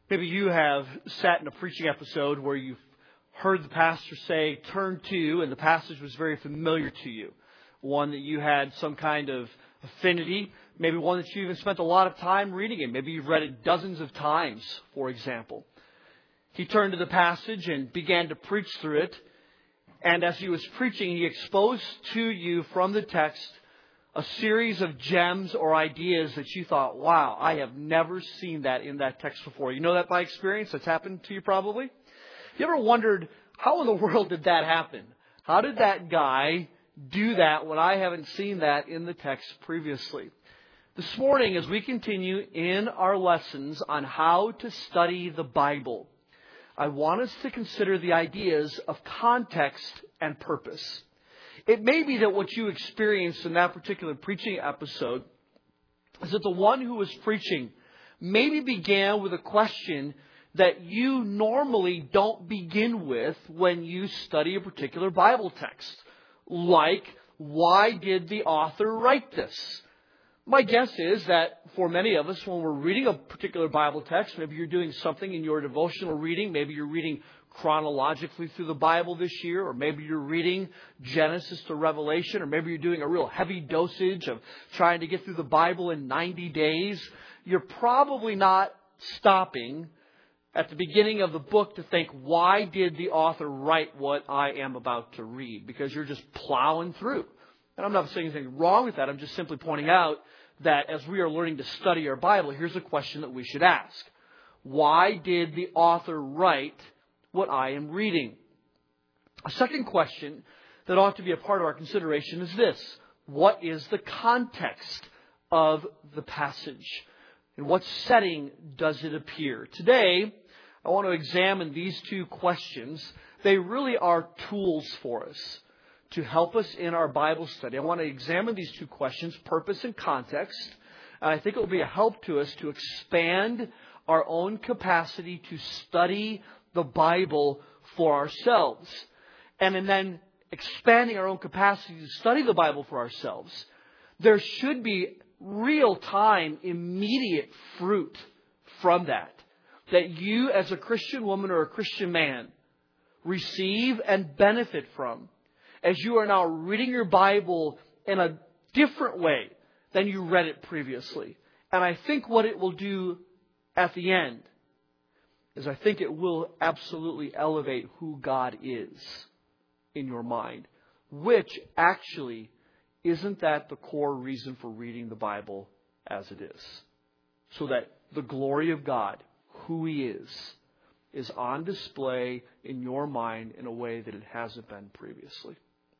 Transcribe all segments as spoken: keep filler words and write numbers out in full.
Maybe you have sat in a preaching episode where you've heard the pastor say, turn to, and the passage was very familiar to you. One that you had some kind of affinity, maybe one that you even spent a lot of time reading in. Maybe you've read it dozens of times, for example. He turned to the passage and began to preach through it. And as he was preaching, he exposed to you from the text a series of gems or ideas that you thought, wow, I have never seen that in that text before. You know that by experience? That's happened to you probably. You ever wondered, how in the world did that happen? How did that guy do that when I haven't seen that in the text previously? This morning, as we continue in our lessons on how to study the Bible, I want us to consider the ideas of context and purpose. It may be that what you experienced in that particular preaching episode is that the one who was preaching maybe began with a question that you normally don't begin with when you study a particular Bible text. Like, why did the author write this? My guess is that for many of us, when we're reading a particular Bible text, maybe you're doing something in your devotional reading, maybe you're reading chronologically through the Bible this year, or maybe you're reading Genesis to Revelation, or maybe you're doing a real heavy dosage of trying to get through the Bible in ninety days. You're probably not stopping at the beginning of the book to think, why did the author write what I am about to read? Because you're just plowing through. And I'm not saying anything wrong with that. I'm just simply pointing out that as we are learning to study our Bible, here's a question that we should ask. Why did the author write what I am reading? A second question that ought to be a part of our consideration is this. What is the context of the passage? In what setting does it appear? Today, I want to examine these two questions. They really are tools for us to help us in our Bible study. I want to examine these two questions, purpose and context. And I think it will be a help to us to expand our own capacity to study the Bible for ourselves. And in then expanding our own capacity to study the Bible for ourselves, there should be real-time, immediate fruit from that. That you as a Christian woman or a Christian man receive and benefit from as you are now reading your Bible in a different way than you read it previously. And I think what it will do at the end is I think it will absolutely elevate who God is in your mind, which actually isn't that the core reason for reading the Bible as it is? So that the glory of God, who He is, is on display in your mind in a way that it hasn't been previously.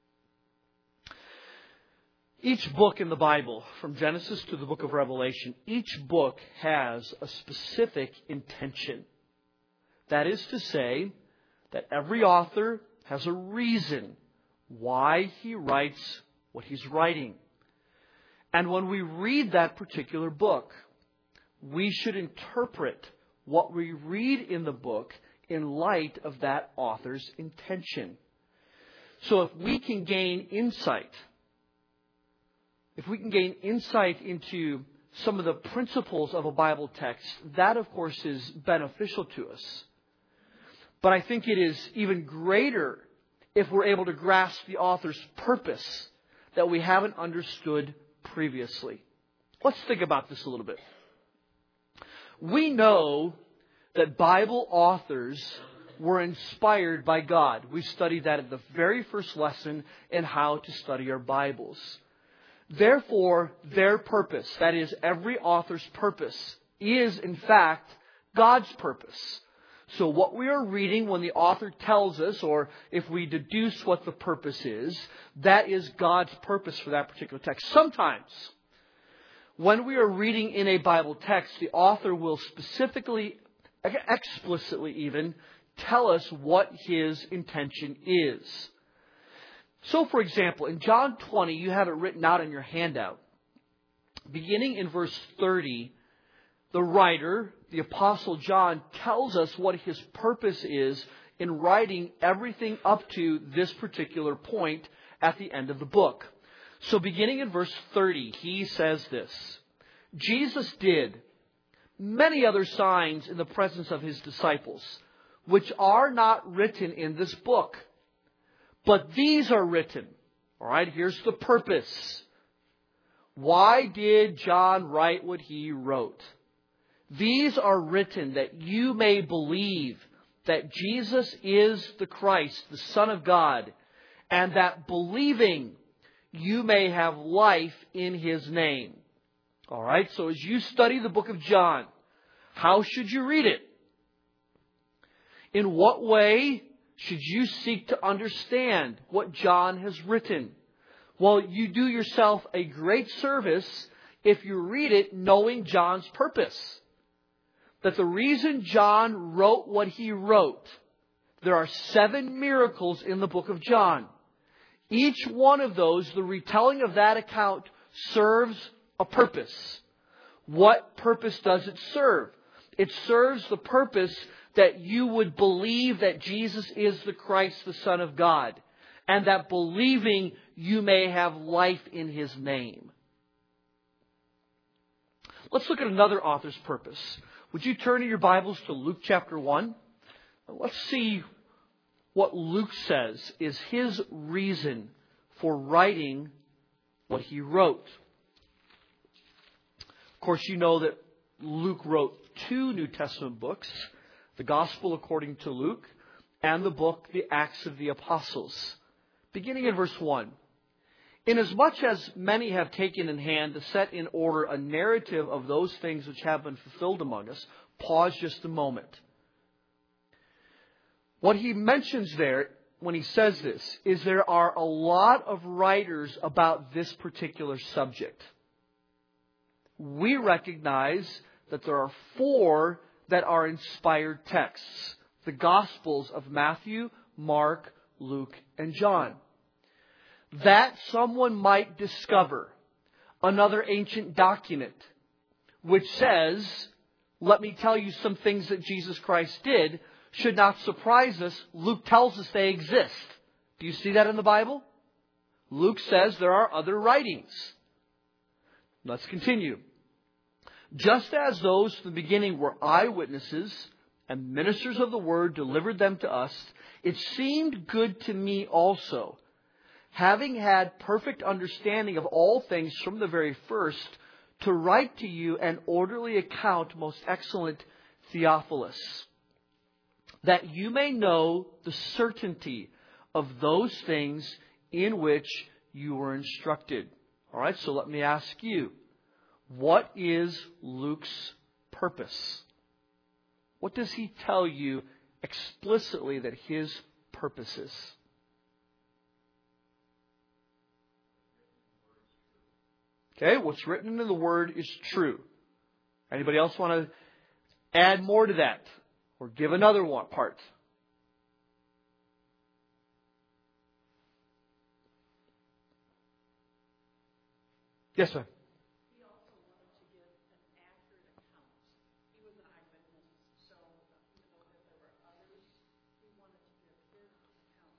Each book in the Bible, from Genesis to the book of Revelation, each book has a specific intention. That is to say, that every author has a reason why he writes what he's writing. And when we read that particular book, we should interpret what we read in the book in light of that author's intention. So if we can gain insight, if we can gain insight into some of the principles of a Bible text, that of course is beneficial to us. But I think it is even greater if we're able to grasp the author's purpose that we haven't understood previously. Let's think about this a little bit. We know that Bible authors were inspired by God. We studied that at the very first lesson in how to study our Bibles. Therefore, their purpose, that is, every author's purpose, is in fact God's purpose. So what we are reading when the author tells us, or if we deduce what the purpose is, that is God's purpose for that particular text. Sometimes, when we are reading in a Bible text, the author will specifically, explicitly even, tell us what his intention is. So, for example, in John twenty, you have it written out in your handout. Beginning in verse thirty, the writer, the Apostle John, tells us what his purpose is in writing everything up to this particular point at the end of the book. So beginning in verse thirty, he says this: Jesus did many other signs in the presence of His disciples, which are not written in this book. But these are written. All right, here's the purpose. Why did John write what he wrote? These are written that you may believe that Jesus is the Christ, the Son of God, and that believing you may have life in His name. All right, so as you study the book of John, how should you read it? In what way should you seek to understand what John has written? Well, you do yourself a great service if you read it knowing John's purpose. That the reason John wrote what he wrote, there are seven miracles in the book of John. Each one of those, the retelling of that account, serves a purpose. What purpose does it serve? It serves the purpose that you would believe that Jesus is the Christ, the Son of God, and that believing you may have life in His name. Let's look at another author's purpose. Would you turn in your Bibles to Luke chapter one? Let's see what Luke says is his reason for writing what he wrote. Of course, you know that Luke wrote two New Testament books, the Gospel according to Luke and the book, the Acts of the Apostles. Beginning in verse one. Inasmuch as many have taken in hand to set in order a narrative of those things which have been fulfilled among us, pause just a moment. What he mentions there when he says this is there are a lot of writers about this particular subject. We recognize that there are four that are inspired texts. The Gospels of Matthew, Mark, Luke, and John. That someone might discover another ancient document which says, let me tell you some things that Jesus Christ did, should not surprise us. Luke tells us they exist. Do you see that in the Bible? Luke says there are other writings. Let's continue. Just as those from the beginning were eyewitnesses and ministers of the word delivered them to us, it seemed good to me also, having had perfect understanding of all things from the very first, to write to you an orderly account, most excellent Theophilus, that you may know the certainty of those things in which you were instructed. All right, so let me ask you, what is Luke's purpose? What does he tell you explicitly that his purpose is? Okay, what's written in the Word is true. Anybody else want to add more to that? Or give another one part? Yes, sir. He also wanted to give an accurate account. He was an eyewitness, so even though that there were others, he wanted to give his account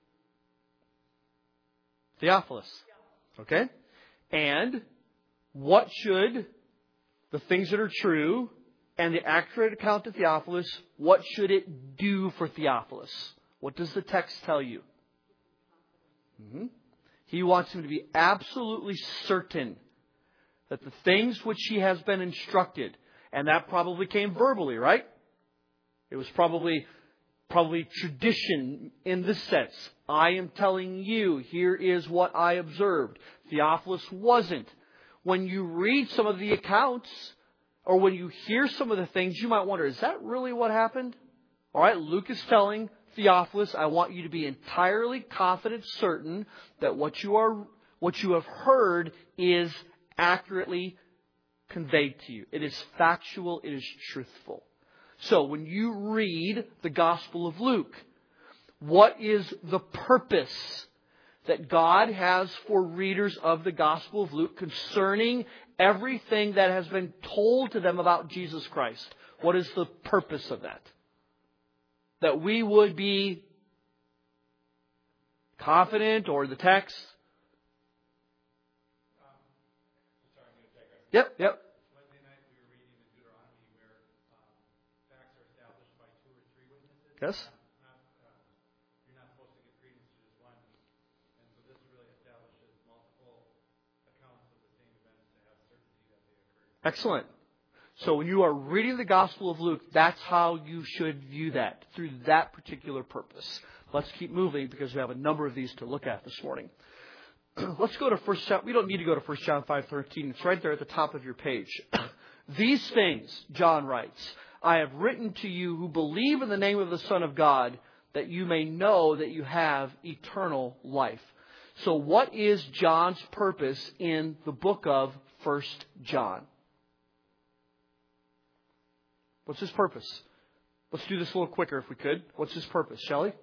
to Theophilus. Okay? And what should the things that are true and the accurate account to Theophilus, what should it do for Theophilus? What does the text tell you? Mm-hmm. He wants him to be absolutely certain that the things which he has been instructed, and that probably came verbally, right? It was probably probably tradition in this sense. I am telling you, here is what I observed. Theophilus wasn't. When you read some of the accounts, or when you hear some of the things, you might wonder, is that really what happened? All right, Luke is telling Theophilus, I want you to be entirely confident, certain that what you are, what you have heard is accurately conveyed to you. It is factual. It is truthful. So when you read the Gospel of Luke, what is the purpose that God has for readers of the Gospel of Luke concerning everything that has been told to them about Jesus Christ? What is the purpose of that? That we would be confident, or the text? Yep, yep. Wednesday night we were reading in Deuteronomy Yes? You're not supposed to give credence to just one. And so this really establishes multiple accounts of the same events to have certainty that they occurred. Excellent. So when you are reading the Gospel of Luke, that's how you should view that, through that particular purpose. Let's keep moving because we have a number of these to look at this morning. Let's go to First John. We don't need to go to First John five thirteen. It's right there at the top of your page. These things, John writes, I have written to you who believe in the name of the Son of God, that you may know that you have eternal life. So what is John's purpose in the book of First John? What's his purpose? Let's do this a little quicker if we could. What's his purpose? Shelley?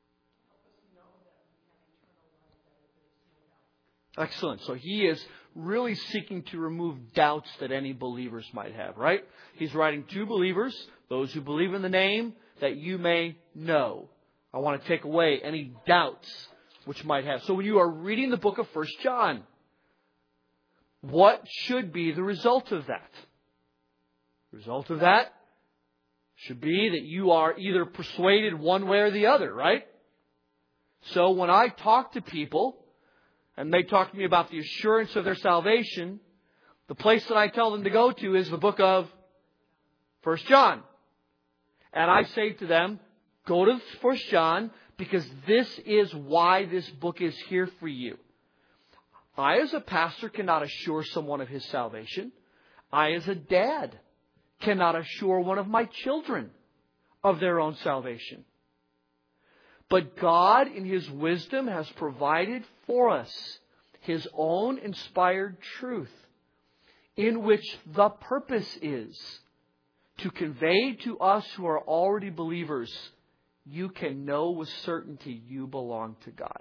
Excellent. So he is really seeking to remove doubts that any believers might have, right? He's writing to believers, those who believe in the name, that you may know. I want to take away any doubts which might have. So when you are reading the book of First John, what should be the result of that? The result of that should be that you are either persuaded one way or the other, right? So when I talk to people, and they talk to me about the assurance of their salvation, the place that I tell them to go to is the book of First John. And I say to them, go to First John because this is why this book is here for you. I as a pastor cannot assure someone of his salvation. I as a dad cannot assure one of my children of their own salvation. But God, in His wisdom, has provided for us His own inspired truth, in which the purpose is to convey to us who are already believers, you can know with certainty you belong to God.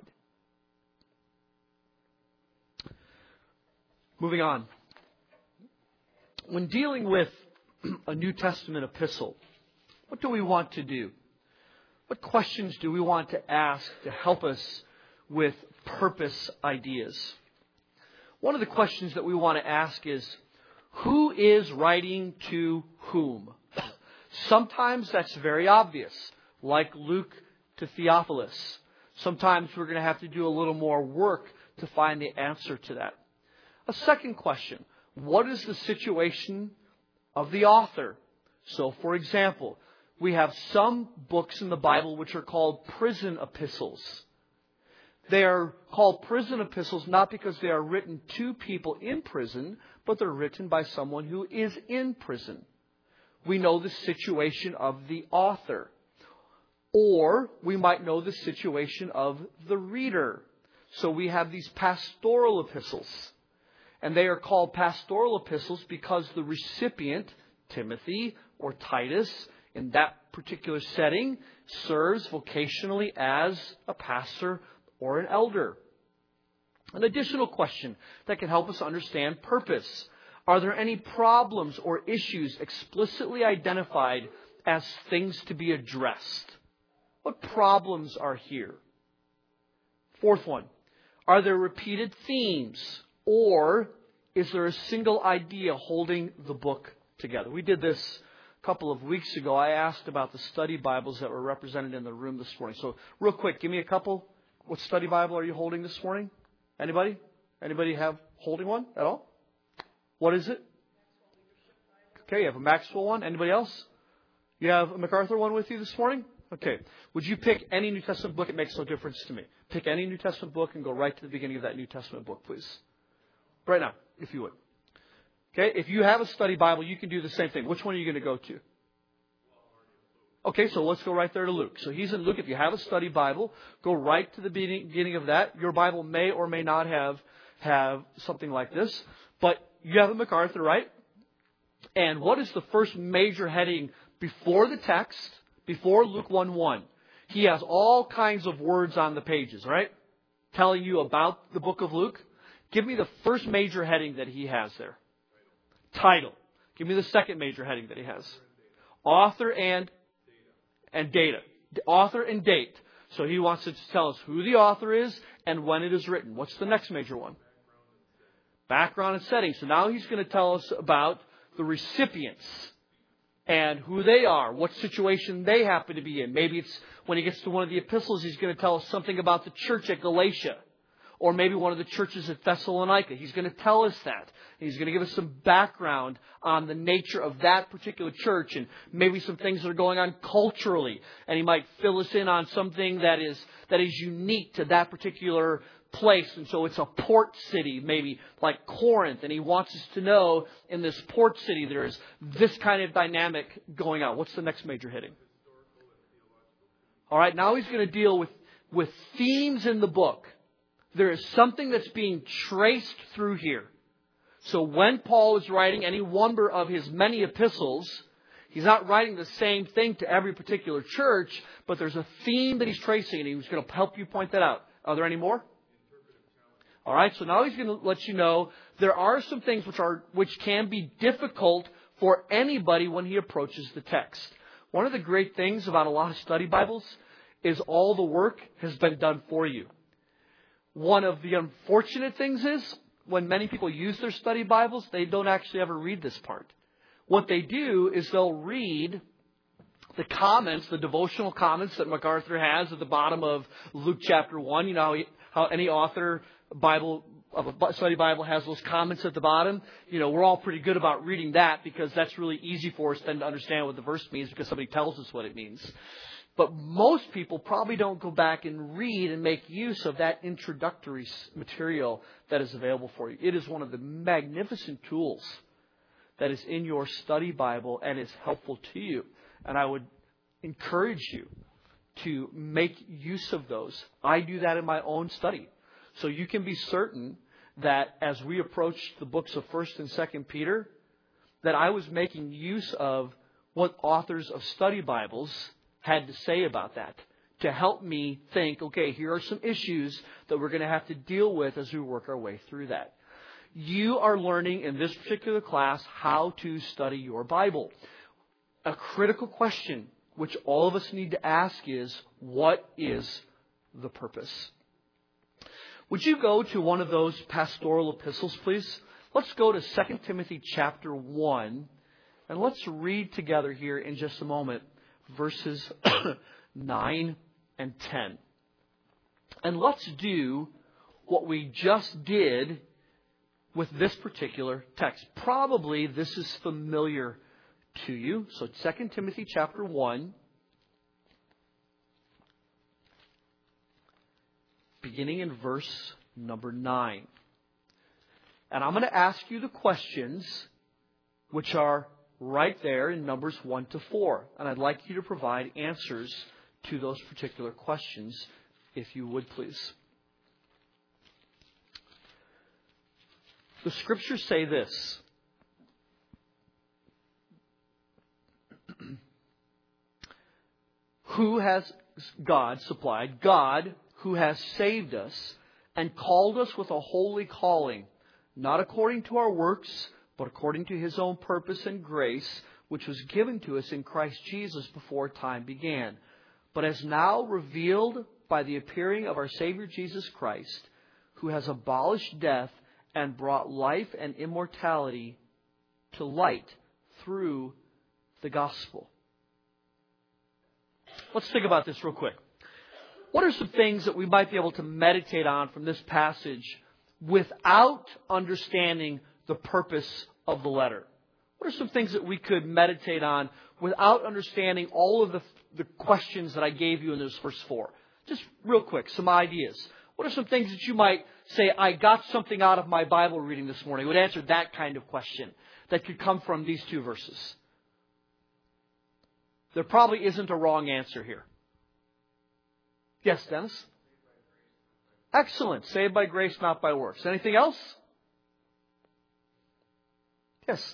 Moving on. When dealing with a New Testament epistle, what do we want to do? What questions do we want to ask to help us with purpose ideas? One of the questions that we want to ask is, who is writing to whom? Sometimes that's very obvious, like Luke to Theophilus. Sometimes we're going to have to do a little more work to find the answer to that. A second question, what is the situation of the author? So, for example, we have some books in the Bible which are called prison epistles. They are called prison epistles not because they are written to people in prison, but they're written by someone who is in prison. We know the situation of the author. Or we might know the situation of the reader. So we have these pastoral epistles. And they are called pastoral epistles because the recipient, Timothy or Titus, in that particular setting, serves vocationally as a pastor or an elder. An additional question that can help us understand purpose. Are there any problems or issues explicitly identified as things to be addressed? What problems are here? Fourth one. Are there repeated themes? Or is there a single idea holding the book together? We did this a couple of weeks ago. I asked about the study Bibles that were represented in the room this morning. So real quick, give me a couple. What study Bible are you holding this morning? Anybody? Anybody have holding one at all? What is it? Okay, you have a Maxwell one. Anybody else? You have a MacArthur one with you this morning? Okay. Would you pick any New Testament book? It makes no difference to me. Pick any New Testament book and go right to the beginning of that New Testament book, please. Right now, if you would. Okay, if you have a study Bible, you can do the same thing. Which one are you going to go to? Okay, so let's go right there to Luke. So he's in Luke. If you have a study Bible, go right to the beginning of that. Your Bible may or may not have, have something like this. But you have a MacArthur, right? And what is the first major heading before the text, before Luke one one? He has all kinds of words on the pages, right? Telling you about the book of Luke. Give me the first major heading that he has there. Title. Give me the second major heading that he has. Author and and data. Author and date. So he wants to tell us who the author is and when it is written. What's the next major one? Background and setting. So now he's going to tell us about the recipients. and who they are, what situation they happen to be in. Maybe it's when he gets to one of the epistles, he's going to tell us something about the church at Galatia. Or maybe one of the churches at Thessalonica. He's going to tell us that. He's going to give us some background on the nature of that particular church and maybe some things that are going on culturally. And he might fill us in on something that is that is unique to that particular place. And so it's a port city, maybe like Corinth. And he wants us to know in this port city there is this kind of dynamic going on. What's the next major heading? All right, now he's going to deal with, with themes in the book. There is something that's being traced through here. So when Paul is writing any one of his many epistles, he's not writing the same thing to every particular church, but there's a theme that he's tracing, and he's going to help you point that out. Are there any more? All right, so now he's going to let you know there are some things which are which can be difficult for anybody when he approaches the text. One of the great things about a lot of study Bibles is all the work has been done for you. One of the unfortunate things is when many people use their study Bibles, they don't actually ever read this part. What they do is they'll read the comments, the devotional comments that MacArthur has at the bottom of Luke chapter one. You know how, he, how any author Bible of a study Bible has those comments at the bottom. You know, we're all pretty good about reading that because that's really easy for us then to understand what the verse means because somebody tells us what it means. But most people probably don't go back and read and make use of that introductory material that is available for you. It is one of the magnificent tools that is in your study Bible and is helpful to you. And I would encourage you to make use of those. I do that in my own study. So you can be certain that as we approach the books of First and Second Peter, that I was making use of what authors of study Bibles had to say about that to help me think, okay, here are some issues that we're going to have to deal with as we work our way through that. You are learning in this particular class how to study your Bible. A critical question which all of us need to ask is, what is the purpose? Would you go to one of those pastoral epistles, please? Let's go to Second Timothy chapter one, and let's read together here in just a moment verses nine and ten. And let's do what we just did with this particular text. Probably this is familiar to you. So Second Timothy chapter one, beginning in verse number nine. And I'm going to ask you the questions which are right there in Numbers one to four. And I'd like you to provide answers to those particular questions, if you would please. The Scriptures say this. Who has God supplied? God, who has saved us and called us with a holy calling, not according to our works, but according to His own purpose and grace, which was given to us in Christ Jesus before time began, but as now revealed by the appearing of our Savior Jesus Christ, who has abolished death and brought life and immortality to light through the gospel. Let's think about this real quick. What are some things that we might be able to meditate on from this passage without understanding the purpose of the letter? What are some things that we could meditate on without understanding all of the, the questions that I gave you in those first four? Just real quick, some ideas. What are some things that you might say, I got something out of my Bible reading this morning? Would answer that kind of question that could come from these two verses. There probably isn't a wrong answer here. Yes, Dennis? Excellent. Saved by grace, not by works. Anything else? Yes.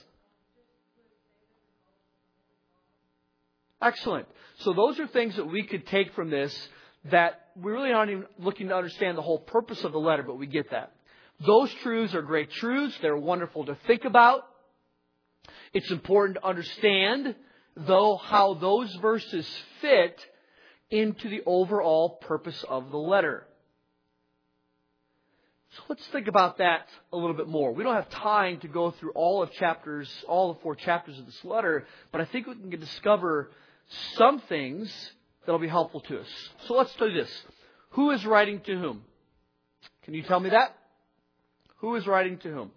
Excellent. So those are things that we could take from this that we really aren't even looking to understand the whole purpose of the letter, but we get that. Those truths are great truths. They're wonderful to think about. It's important to understand, though, how those verses fit into the overall purpose of the letter. So let's think about that a little bit more. We don't have time to go through all of chapters, all the four chapters of this letter, but I think we can discover some things that'll be helpful to us. So let's do this. Who is writing to whom? Can you tell me that? Who is writing to whom?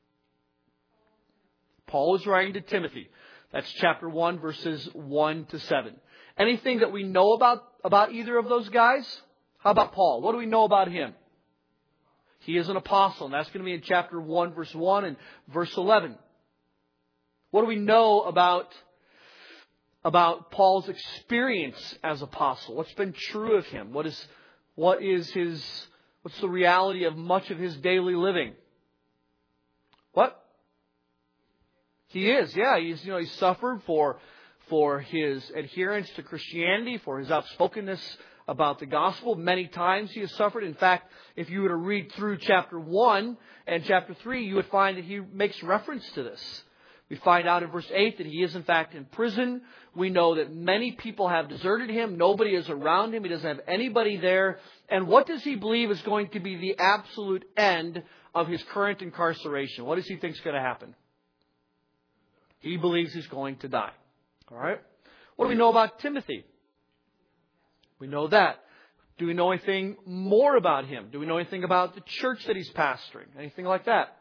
Paul is writing to Timothy. That's chapter one, verses one to seven. Anything that we know about, about either of those guys? How about Paul? What do we know about him? He is an apostle, and that's going to be in chapter one, verse one and verse eleven. What do we know about, about Paul's experience as apostle? What's been true of him? What is, what is his, what's the reality of much of his daily living? What? He is, yeah. He's, you know, he's suffered for, for his adherence to Christianity, for his outspokenness about the gospel. Many times he has suffered. In fact, if you were to read through chapter one and chapter three, you would find that he makes reference to this. We find out in verse eight that he is in fact in prison. We know that many people have deserted him. Nobody is around him. He doesn't have anybody there. And what does he believe is going to be the absolute end of his current incarceration? What does he think is going to happen? He believes he's going to die. All right. What do we know about Timothy? We know that. Do we know anything more about him? Do we know anything about the church that he's pastoring? Anything like that?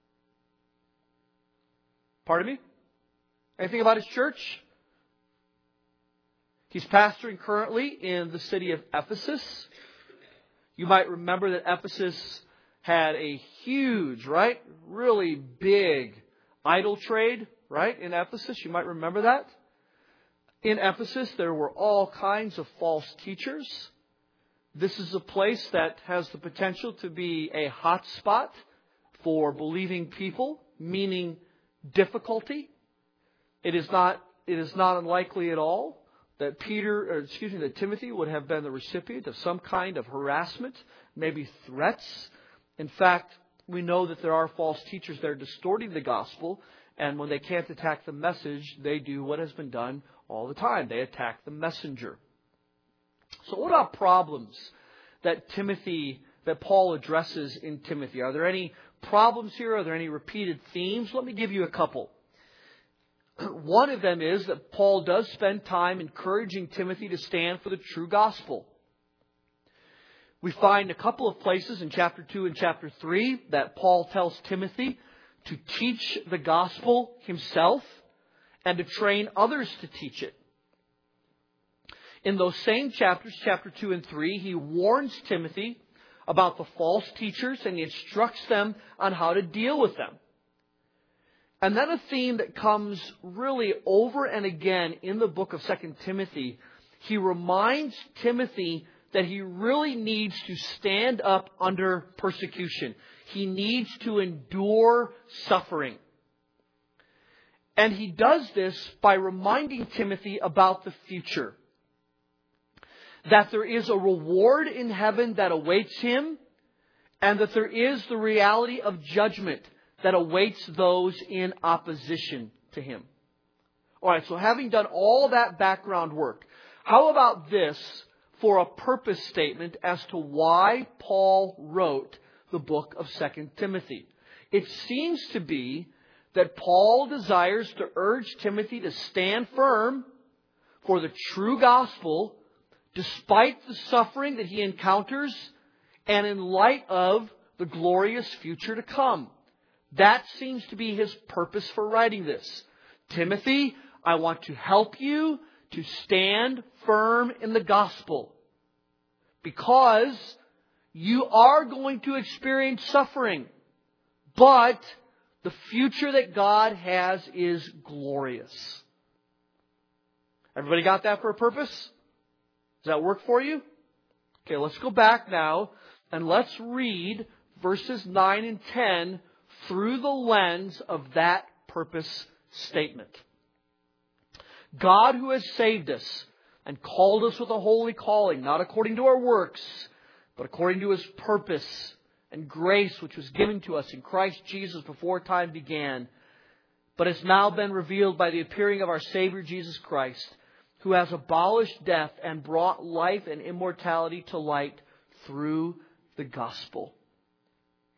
Pardon me? Anything about his church? He's pastoring currently in the city of Ephesus. You might remember that Ephesus had a huge, right? Really big idol trade, right? In Ephesus. You might remember that. In Ephesus, there were all kinds of false teachers. This is a place that has the potential to be a hot spot for believing people, meaning difficulty. It is not, it is not unlikely at all that Peter, or excuse me, that Timothy would have been the recipient of some kind of harassment, maybe threats. In fact, we know that there are false teachers that are distorting the gospel, and when they can't attack the message, they do what has been done all the time. They attack the messenger. So what are problems that Timothy, that Paul addresses in Timothy? Are there any problems here? Are there any repeated themes? Let me give you a couple. One of them is that Paul does spend time encouraging Timothy to stand for the true gospel. We find a couple of places in chapter two and chapter three that Paul tells Timothy to teach the gospel himself and to train others to teach it. In those same chapters, chapter two and three, he warns Timothy about the false teachers and he instructs them on how to deal with them. And then a theme that comes really over and again in the book of Second Timothy, he reminds Timothy that he really needs to stand up under persecution. He needs to endure suffering. And he does this by reminding Timothy about the future. That there is a reward in heaven that awaits him, and that there is the reality of judgment that awaits those in opposition to him. All right, so having done all that background work, how about this for a purpose statement as to why Paul wrote the book of Second Timothy? It seems to be that Paul desires to urge Timothy to stand firm for the true gospel despite the suffering that he encounters and in light of the glorious future to come. That seems to be his purpose for writing this. Timothy, I want to help you to stand firm in the gospel because you are going to experience suffering, but the future that God has is glorious. Everybody got that for a purpose? Does that work for you? Okay, let's go back now and let's read verses nine and ten through the lens of that purpose statement. God, who has saved us and called us with a holy calling, not according to our works, but according to His purpose and grace which was given to us in Christ Jesus before time began, but has now been revealed by the appearing of our Savior Jesus Christ, who has abolished death and brought life and immortality to light through the gospel.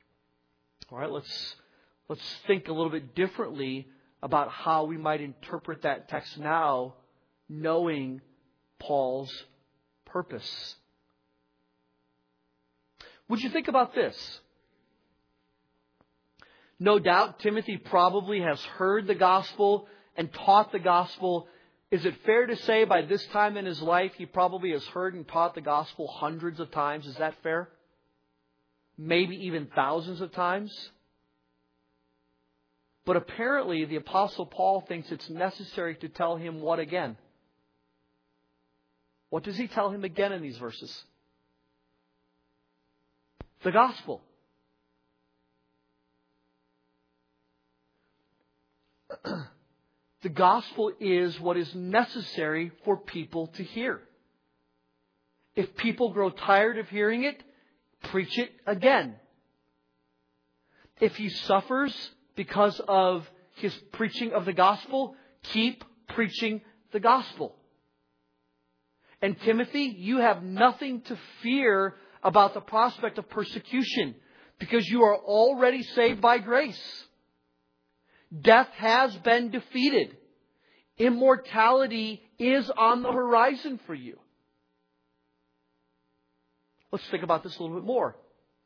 All right, let's let's think a little bit differently about how we might interpret that text now, knowing Paul's purpose. Would you think about this? No doubt Timothy probably has heard the gospel and taught the gospel. Is it fair to say by this time in his life he probably has heard and taught the gospel hundreds of times? Is that fair? Maybe even thousands of times? But apparently the Apostle Paul thinks it's necessary to tell him what again? What does he tell him again in these verses? The gospel. The gospel is what is necessary for people to hear. If people grow tired of hearing it, preach it again. If he suffers because of his preaching of the gospel, keep preaching the gospel. And Timothy, you have nothing to fear about the prospect of persecution because you are already saved by grace. Death has been defeated. Immortality is on the horizon for you. Let's think about this a little bit more.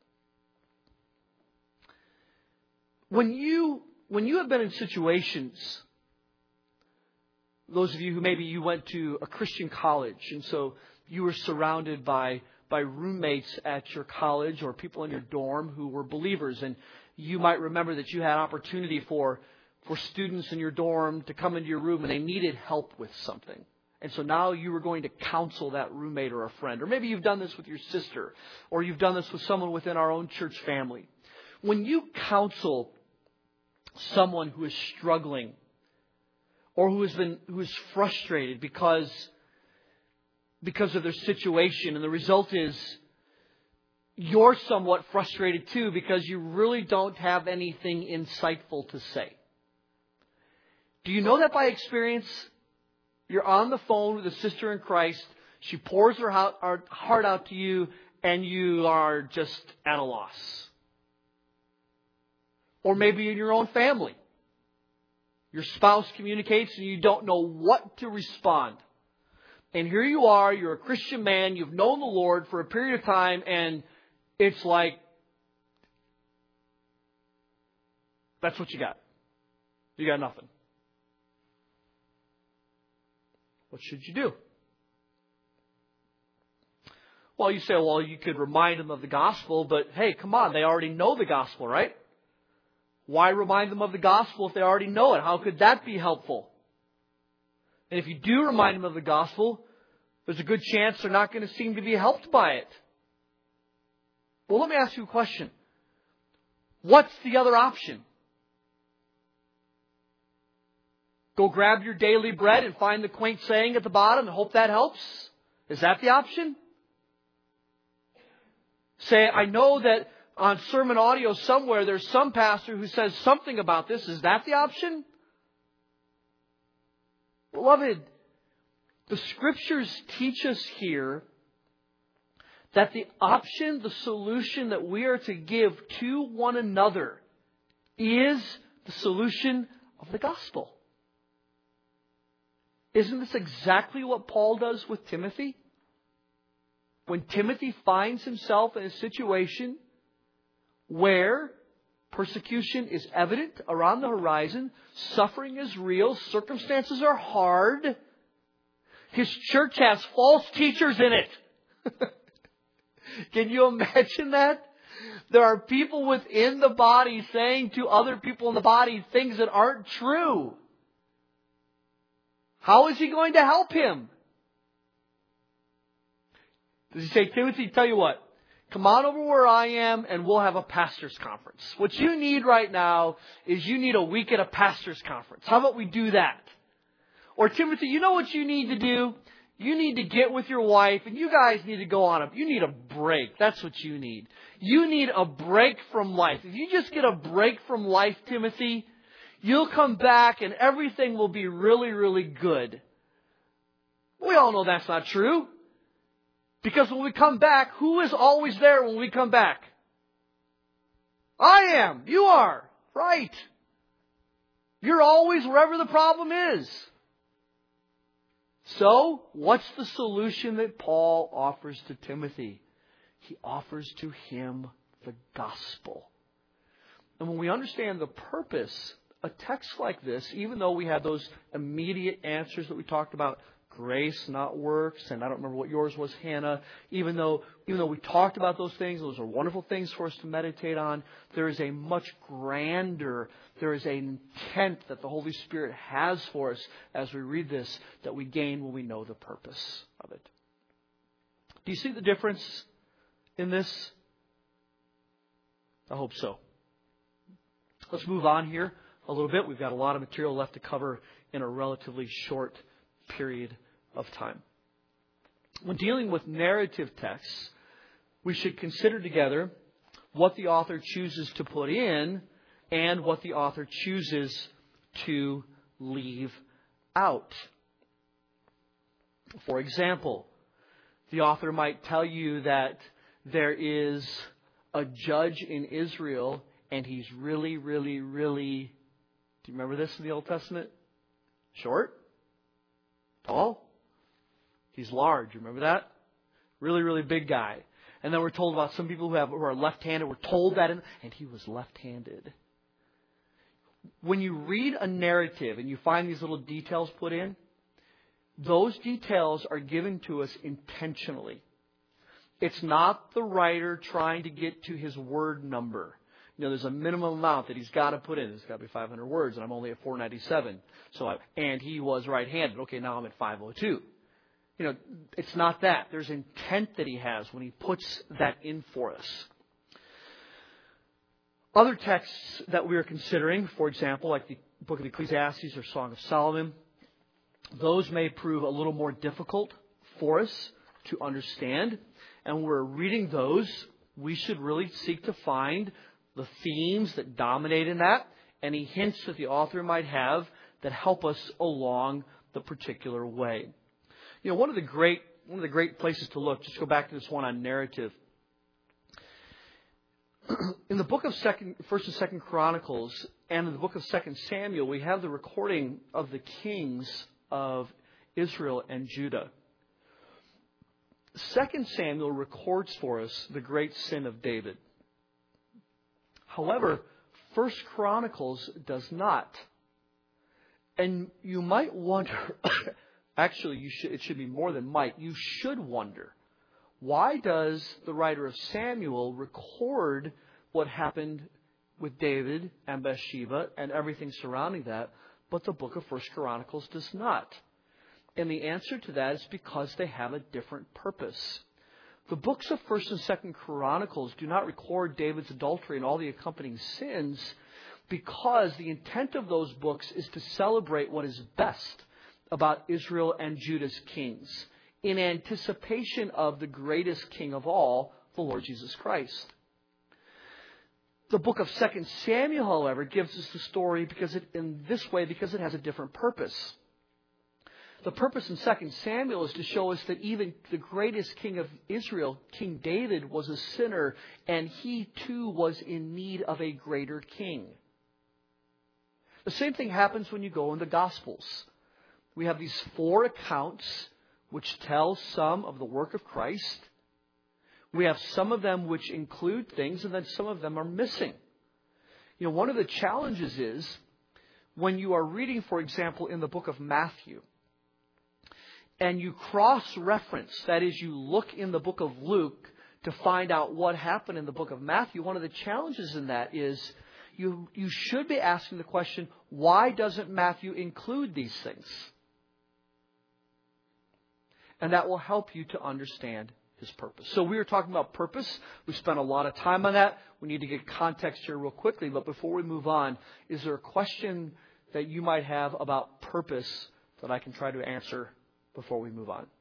When you, when you have been in situations, those of you who maybe you went to a Christian college and so you were surrounded by, by roommates at your college or people in your dorm who were believers, and you might remember that you had opportunity for, for students in your dorm to come into your room and they needed help with something. And so now you were going to counsel that roommate or a friend. Or maybe you've done this with your sister, or you've done this with someone within our own church family. When you counsel someone who is struggling or who has been who is frustrated because, because of their situation, and the result is you're somewhat frustrated too because you really don't have anything insightful to say. Do you know that by experience? You're on the phone with a sister in Christ. She pours her heart out to you and you are just at a loss. Or maybe in your own family. Your spouse communicates and you don't know what to respond. And here you are, you're a Christian man, you've known the Lord for a period of time, and it's like, that's what you got. You got nothing. What should you do? Well, you say, well, you could remind them of the gospel, but hey, come on, they already know the gospel, right? Why remind them of the gospel if they already know it? How could that be helpful? And if you do remind them of the gospel, there's a good chance they're not going to seem to be helped by it. Well, let me ask you a question. What's the other option? Go grab your daily bread and find the quaint saying at the bottom and hope that helps? Is that the option? Say, I know that on sermon audio somewhere there's some pastor who says something about this. Is that the option? Beloved, the Scriptures teach us here that the option, the solution that we are to give to one another is the solution of the gospel. Isn't this exactly what Paul does with Timothy? When Timothy finds himself in a situation where persecution is evident around the horizon, suffering is real, circumstances are hard, his church has false teachers in it. Can you imagine that? There are people within the body saying to other people in the body things that aren't true. How is he going to help him? Does he say, Timothy, tell you what, come on over where I am and we'll have a pastor's conference. What you need right now is you need a week at a pastor's conference. How about we do that? Or Timothy, you know what you need to do? You need to get with your wife and you guys need to go on a, you need a break. That's what you need. You need a break from life. If you just get a break from life, Timothy, you'll come back and everything will be really, really good. We all know that's not true. Because when we come back, who is always there when we come back? I am. You are. Right. You're always wherever the problem is. So, what's the solution that Paul offers to Timothy? He offers to him the gospel. And when we understand the purpose, a text like this, even though we had those immediate answers that we talked about, grace, not works, and I don't remember what yours was, Hannah, even though even though we talked about those things, those are wonderful things for us to meditate on, there is a much grander, there is an intent that the Holy Spirit has for us as we read this that we gain when we know the purpose of it. Do you see the difference in this? I hope so. Let's move on here a little bit. We've got a lot of material left to cover in a relatively short period of time. When dealing with narrative texts, we should consider together what the author chooses to put in and what the author chooses to leave out. For example, the author might tell you that there is a judge in Israel and he's really, really, really, do you remember this in the Old Testament? Short? Tall? He's large. You remember that? Really, really big guy. And then we're told about some people who have who are left-handed. We're told that, in, and he was left-handed. When you read a narrative and you find these little details put in, those details are given to us intentionally. It's not the writer trying to get to his word number. You know, there's a minimum amount that he's got to put in. It's got to be five hundred words, and I'm only at four ninety-seven. So, I, and he was right-handed. Okay, now I'm at five oh two. You know, it's not that. There's intent that he has when he puts that in for us. Other texts that we are considering, for example, like the book of Ecclesiastes or Song of Solomon, those may prove a little more difficult for us to understand. And when we're reading those, we should really seek to find the themes that dominate in that, any hints that the author might have that help us along the particular way. You know, one of the great one of the great places to look, just go back to this one on narrative. In the book of second, First and Second Chronicles and in the book of Second Samuel, we have the recording of the kings of Israel and Judah. Second Samuel records for us the great sin of David. However, First Chronicles does not. And you might wonder, actually you should, it should be more than might, you should wonder, why does the writer of Samuel record what happened with David and Bathsheba and everything surrounding that, but the book of First Chronicles does not? And the answer to that is because they have a different purpose. The books of First and Second Chronicles do not record David's adultery and all the accompanying sins because the intent of those books is to celebrate what is best about Israel and Judah's kings in anticipation of the greatest king of all, the Lord Jesus Christ. The book of Second Samuel, however, gives us the story because it, in this way because it has a different purpose. The purpose in Second Samuel is to show us that even the greatest king of Israel, King David, was a sinner, and he too was in need of a greater king. The same thing happens when you go in the Gospels. We have these four accounts which tell some of the work of Christ. We have some of them which include things, and then some of them are missing. You know, one of the challenges is when you are reading, for example, in the book of Matthew, and you cross-reference, that is, you look in the book of Luke to find out what happened in the book of Matthew, one of the challenges in that is you, you should be asking the question, why doesn't Matthew include these things? And that will help you to understand his purpose. So we were talking about purpose. We spent a lot of time on that. We need to get context here real quickly. But before we move on, is there a question that you might have about purpose that I can try to answer before we move on?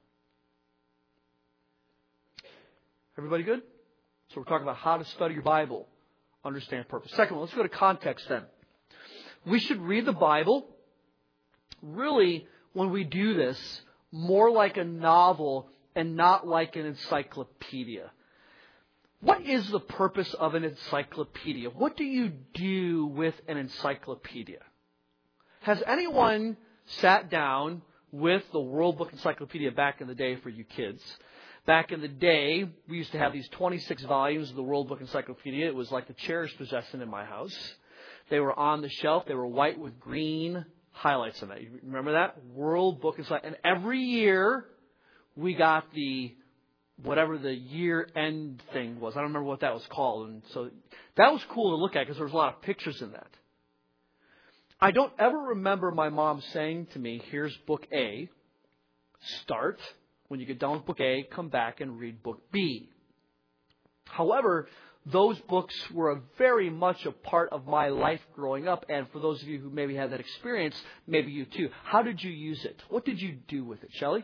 Everybody good? So we're talking about how to study your Bible, understand purpose. Second one, let's go to context then. We should read the Bible, really, when we do this, more like a novel and not like an encyclopedia. What is the purpose of an encyclopedia? What do you do with an encyclopedia? Has anyone sat down with the World Book Encyclopedia back in the day for you kids? Back in the day, we used to have these twenty-six volumes of the World Book Encyclopedia. It was like a cherished possession in my house. They were on the shelf. They were white with green highlights on that. You remember that? World Book Encyclopedia. And every year, we got the, whatever the year-end thing was. I don't remember what that was called. And so that was cool to look at because there was a lot of pictures in that. I don't ever remember my mom saying to me, here's book A, start. When you get done with book A, come back and read book B. However, those books were a very much a part of my life growing up. And for those of you who maybe had that experience, maybe you too. How did you use it? What did you do with it, Shelley?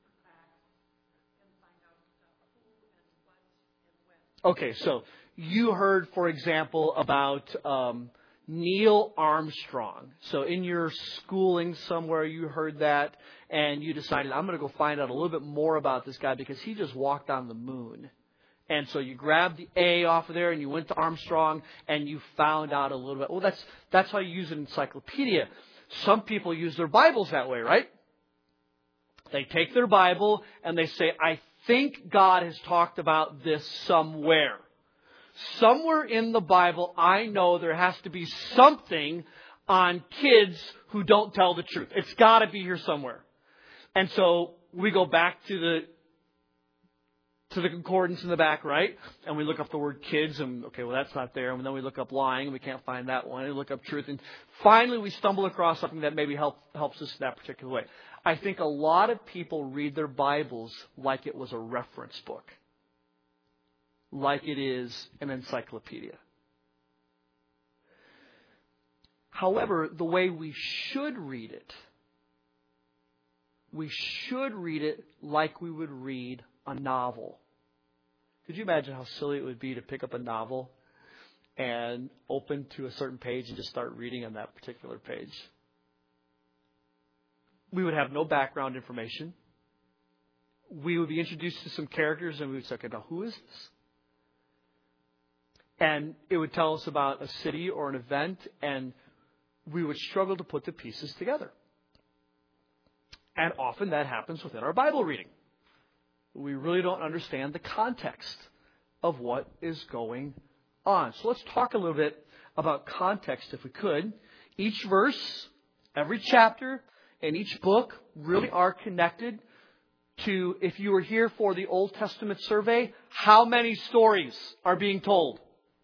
Okay, so you heard, for example, about um, Neil Armstrong. So in your schooling somewhere, you heard that, and you decided, I'm going to go find out a little bit more about this guy because he just walked on the moon. And so you grabbed the A off of there, and you went to Armstrong, and you found out a little bit. Well, that's that's how you use an encyclopedia. Some people use their Bibles that way, right? They take their Bible, and they say, I think God has talked about this somewhere. Somewhere in the Bible, I know there has to be something on kids who don't tell the truth. It's got to be here somewhere. And so we go back to the to the concordance in the back, right? And we look up the word kids, and okay, well, that's not there. And then we look up lying, and we can't find that one. And we look up truth. And finally, we stumble across something that maybe help, helps us in that particular way. I think a lot of people read their Bibles like it was a reference book, like it is an encyclopedia. However, the way we should read it, we should read it like we would read a novel. Could you imagine how silly it would be to pick up a novel and open to a certain page and just start reading on that particular page? We would have no background information. We would be introduced to some characters and we would say, okay, now who is this? And it would tell us about a city or an event, and we would struggle to put the pieces together. And often that happens within our Bible reading. We really don't understand the context of what is going on. So let's talk a little bit about context, if we could. Each verse, every chapter, and each book really are connected to, if you were here for the Old Testament survey, how many stories are being told?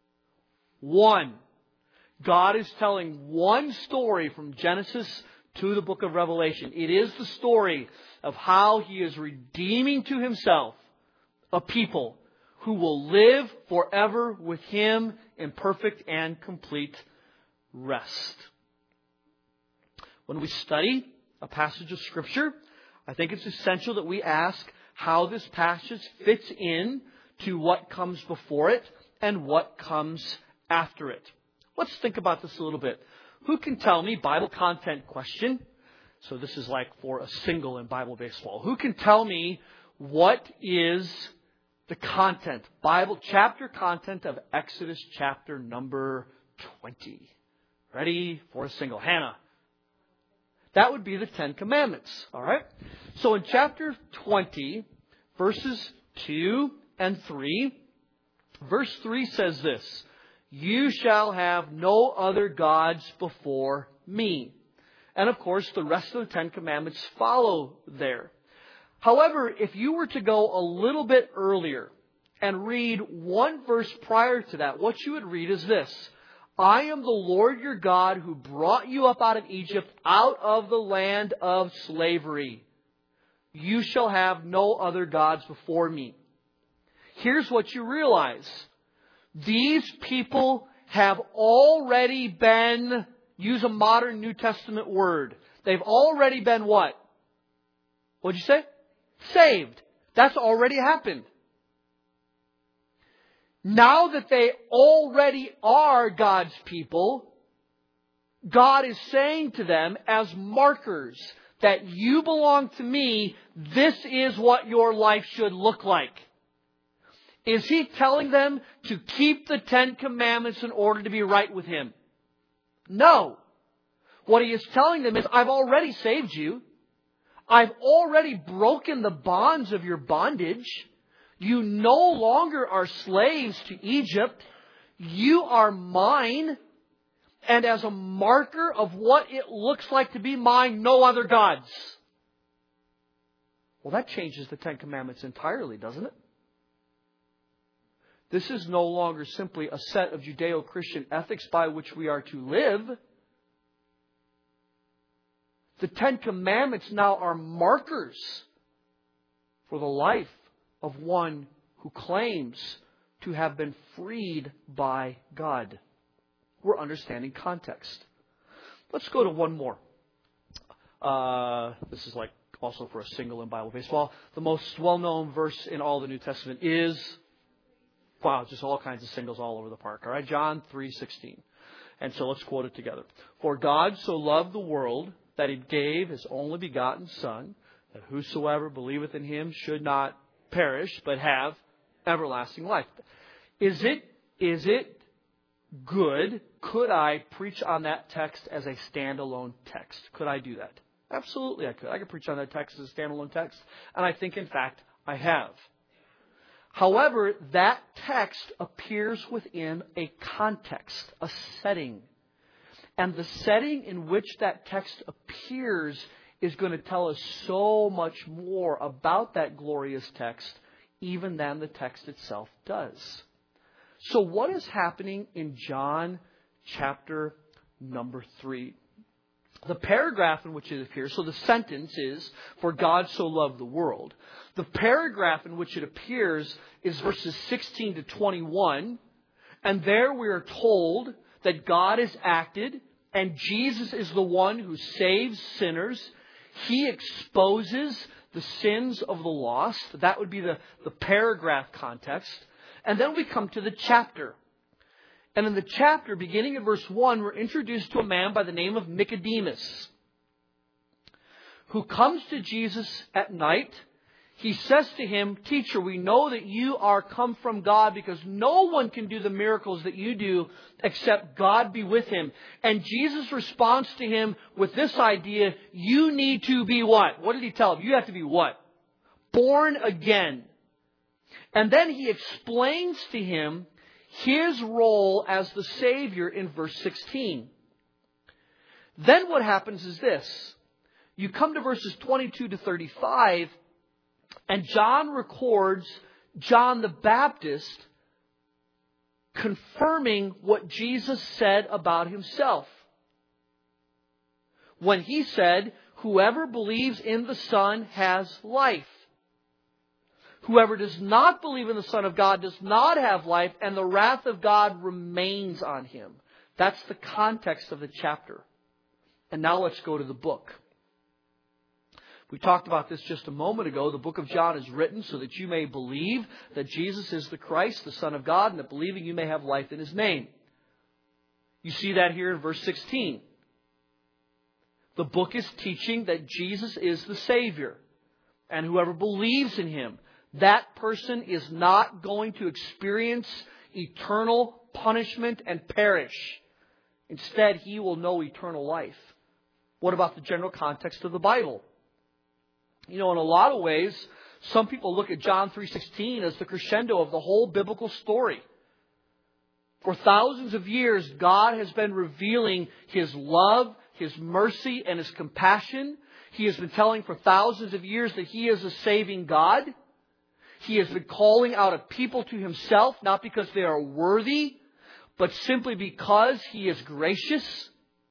One. God is telling one story from Genesis to the book of Revelation. It is the story of how He is redeeming to Himself a people who will live forever with Him in perfect and complete rest. When we study a passage of Scripture, I think it's essential that we ask how this passage fits in to what comes before it and what comes after it. Let's think about this a little bit. Who can tell me, Bible content question, so this is like for a single in Bible baseball. Who can tell me what is the content, Bible chapter content of Exodus chapter number twenty? Ready for a single. Hannah. That would be the Ten Commandments. All right. So in chapter twenty, verses two and three, verse three says this: you shall have no other gods before me. And of course, the rest of the Ten Commandments follow there. However, if you were to go a little bit earlier and read one verse prior to that, what you would read is this: I am the Lord your God who brought you up out of Egypt, out of the land of slavery. You shall have no other gods before me. Here's what you realize. These people have already been, use a modern New Testament word, they've already been what? What'd you say? Saved. That's already happened. Now that they already are God's people, God is saying to them as markers that you belong to me, this is what your life should look like. Is He telling them to keep the Ten Commandments in order to be right with Him? No. What He is telling them is, I've already saved you. I've already broken the bonds of your bondage. You no longer are slaves to Egypt. You are mine. And as a marker of what it looks like to be mine, no other gods. Well, that changes the Ten Commandments entirely, doesn't it? This is no longer simply a set of Judeo-Christian ethics by which we are to live. The Ten Commandments now are markers for the life of one who claims to have been freed by God. We're understanding context. Let's go to one more. Uh, this is like also for a single in Bible baseball. The most well-known verse in all the New Testament is, wow, just all kinds of singles all over the park. All right, John three sixteen. And so let's quote it together. For God so loved the world that He gave His only begotten Son, that whosoever believeth in Him should not perish, but have everlasting life. Is it, is it good? Could I preach on that text as a standalone text? Could I do that? Absolutely I could. I could preach on that text as a standalone text. And I think, in fact, I have. However, that text appears within a context, a setting. And the setting in which that text appears is going to tell us so much more about that glorious text even than the text itself does. So what is happening in John chapter number three? The paragraph in which it appears, so the sentence is, for God so loved the world. The paragraph in which it appears is verses sixteen to twenty-one. And there we are told that God has acted and Jesus is the one who saves sinners. He exposes the sins of the lost. That would be the, the paragraph context. And then we come to the chapter. And in the chapter, beginning at verse one, we're introduced to a man by the name of Nicodemus, who comes to Jesus at night. He says to Him, Teacher, we know that you are come from God because no one can do the miracles that you do except God be with him. And Jesus responds to him with this idea, you need to be what? What did He tell him? You have to be what? Born again. And then He explains to him His role as the Savior in verse sixteen. Then what happens is this. You come to verses twenty-two to thirty-five, and John records John the Baptist confirming what Jesus said about Himself. When He said, whoever believes in the Son has life. Whoever does not believe in the Son of God does not have life, and the wrath of God remains on him. That's the context of the chapter. And now let's go to the book. We talked about this just a moment ago. The book of John is written so that you may believe that Jesus is the Christ, the Son of God, and that believing you may have life in His name. You see that here in verse sixteen. The book is teaching that Jesus is the Savior. And whoever believes in Him, that person is not going to experience eternal punishment and perish. Instead, he will know eternal life. What about the general context of the Bible? You know, in a lot of ways, some people look at John three sixteen as the crescendo of the whole biblical story. For thousands of years, God has been revealing His love, His mercy, and His compassion. He has been telling for thousands of years that He is a saving God. He has been calling out a people to Himself, not because they are worthy, but simply because He is gracious.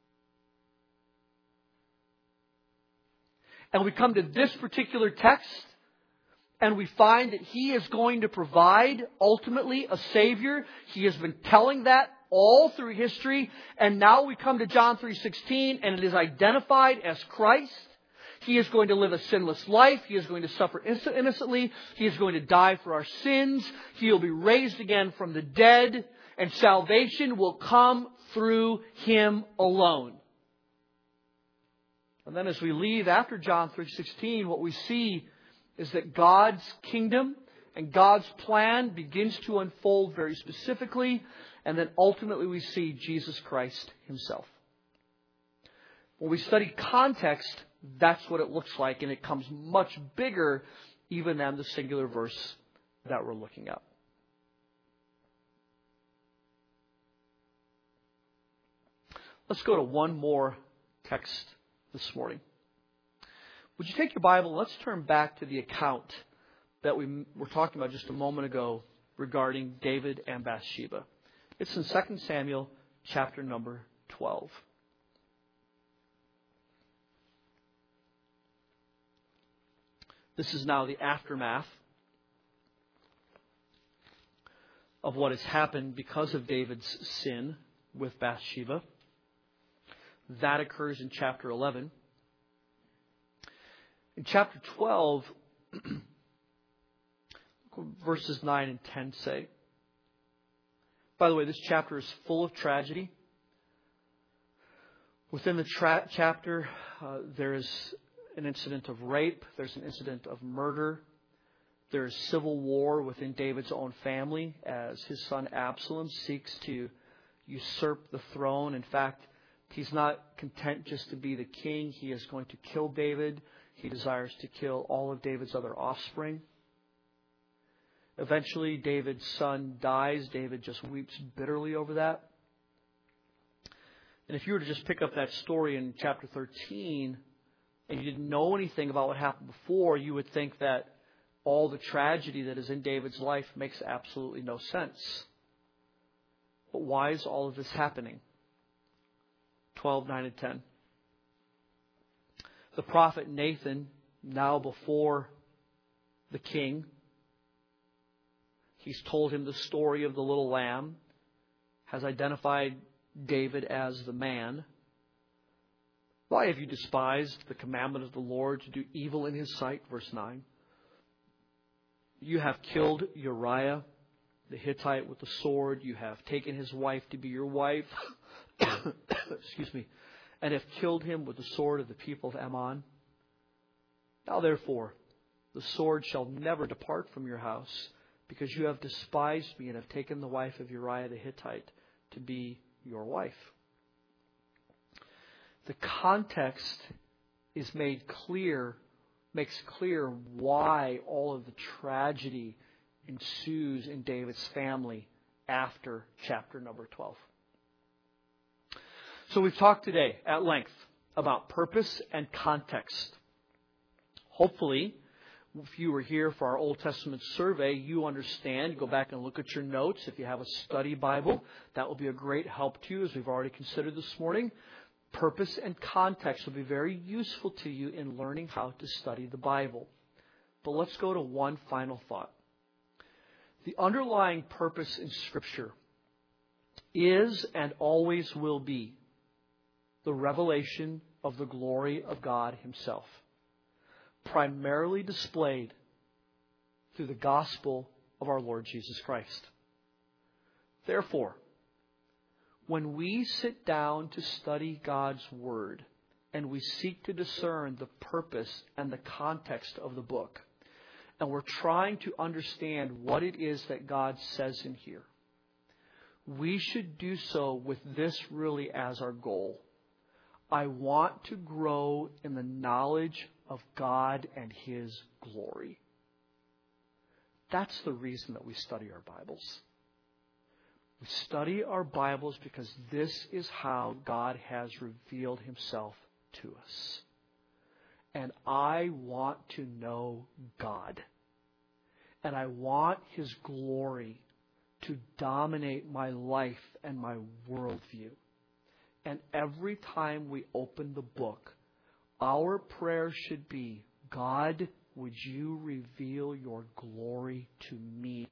And we come to this particular text, and we find that He is going to provide, ultimately, a Savior. He has been telling that all through history. And now we come to John three sixteen, and it is identified as Christ. He is going to live a sinless life. He is going to suffer innocently. He is going to die for our sins. He will be raised again from the dead. And salvation will come through Him alone. And then as we leave after John three sixteen, what we see is that God's kingdom And God's plan begins to unfold very specifically, and then ultimately we see Jesus Christ Himself. When we study context, that's what it looks like, and it comes much bigger even than the singular verse that we're looking at. Let's go to one more text this morning. Would you take your Bible and let's turn back to the account that we were talking about just a moment ago regarding David and Bathsheba. It's in Second Samuel chapter number twelve. This is now the aftermath of what has happened because of David's sin with Bathsheba. That occurs in chapter eleven. In chapter twelve, verses nine and ten say. By the way, this chapter is full of tragedy. Within the tra- chapter, uh, there is an incident of rape. There's an incident of murder. There is civil war within David's own family as his son Absalom seeks to usurp the throne. In fact, he's not content just to be the king. He is going to kill David. He desires to kill all of David's other offspring. Eventually, David's son dies. David just weeps bitterly over that. And if you were to just pick up that story in chapter thirteen, and you didn't know anything about what happened before, you would think that all the tragedy that is in David's life makes absolutely no sense. But why is all of this happening? twelve, nine, and ten. The prophet Nathan, now before the king, he's told him the story of the little lamb, has identified David as the man. Why have you despised the commandment of the Lord to do evil in His sight? Verse nine. You have killed Uriah the Hittite with the sword. You have taken his wife to be your wife. Excuse me. And have killed him with the sword of the people of Ammon. Now therefore, the sword shall never depart from your house, because you have despised me and have taken the wife of Uriah the Hittite to be your wife. The context is made clear, makes clear why all of the tragedy ensues in David's family after chapter number twelve. So we've talked today at length about purpose and context. Hopefully, if you were here for our Old Testament survey, you understand. Go back and look at your notes. If you have a study Bible, that will be a great help to you, as we've already considered this morning. Purpose and context will be very useful to you in learning how to study the Bible. But let's go to one final thought. The underlying purpose in Scripture is and always will be the revelation of the glory of God Himself, primarily displayed through the gospel of our Lord Jesus Christ. Therefore, when we sit down to study God's Word and we seek to discern the purpose and the context of the book, and we're trying to understand what it is that God says in here, we should do so with this really as our goal. I want to grow in the knowledge of God and His glory. That's the reason that we study our Bibles. We study our Bibles because this is how God has revealed Himself to us. And I want to know God. And I want His glory to dominate my life and my worldview. And every time we open the book, our prayer should be, God, would you reveal your glory to me